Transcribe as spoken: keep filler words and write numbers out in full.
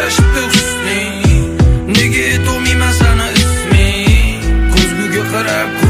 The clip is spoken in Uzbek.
adashibdi husning. Nega aytolmayman sana isming? Ko'zguga qarab